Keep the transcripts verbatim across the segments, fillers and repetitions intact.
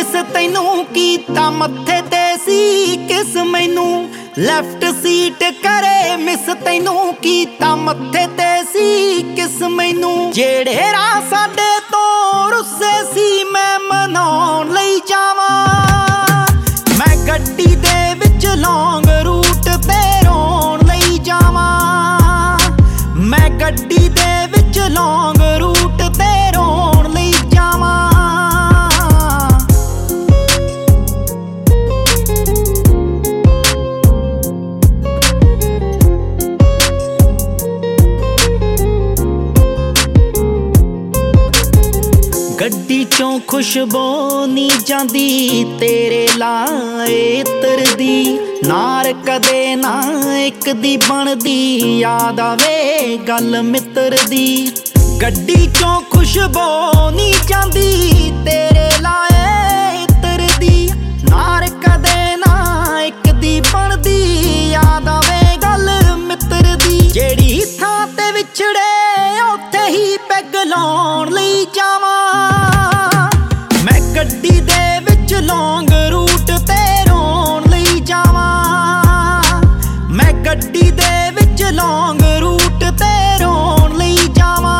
miss तैनू कीता मत्थे ते सी किस मैनू लैफ्ट सीट करे मिस तैनू कीता मत्थे ते सी किस मैनू जेड़े राह साडे तो रुस्से सी मैं मनाउण लई जावां मैं गड्डी दे विच लौंग रूट ते रोण लई जावां मैं गड्डी दे विच लौंग रूट ते रोण लई जावां गड्डी चों खुशबू नी जांदी तेरे लाए तरदी नार कदे ना एक दी बनदी याद आवे गल मित्र दी गड्डी चों खुशबू नी जांदी तेरे लाए तरदी नार कदे ना एक दी बनदी याद आवे गल मित्र दी जेड़ी थां ते विछड़े उत्थे ही पैग लाउण लई जावां गड्डी दे विच लौंग रूट ते रोण लई जावां मैं गड्डी दे विच लौंग रूट ते रोण लई जावां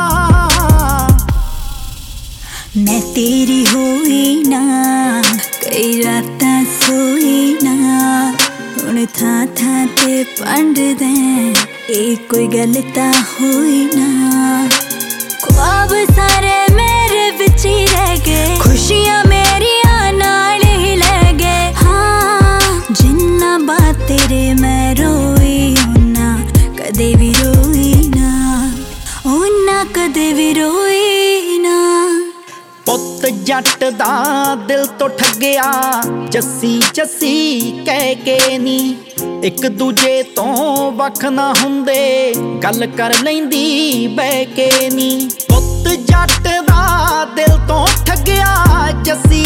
मैं तेरी होई ना कई रातां सोई ना हुण थां थां ते पंडदे ए कोई गल तां होई ना ख्वाब सारे मेरे विच ही रह गए खुशियां मेरियां नाल ही ले गए हाँ जिन्ना बात तेरे मैं रोई उन्ना कदे भी रोई ना उन्ना कदे भी रोई ना पुत जट दा दिल तो ठग्गिया जस्सी जस्सी कह के नी एक दूजे तो वख ना हुंदे गल कर लैंदी बह के नी पुत जट दा दिल तो ठग्गिया जस्सी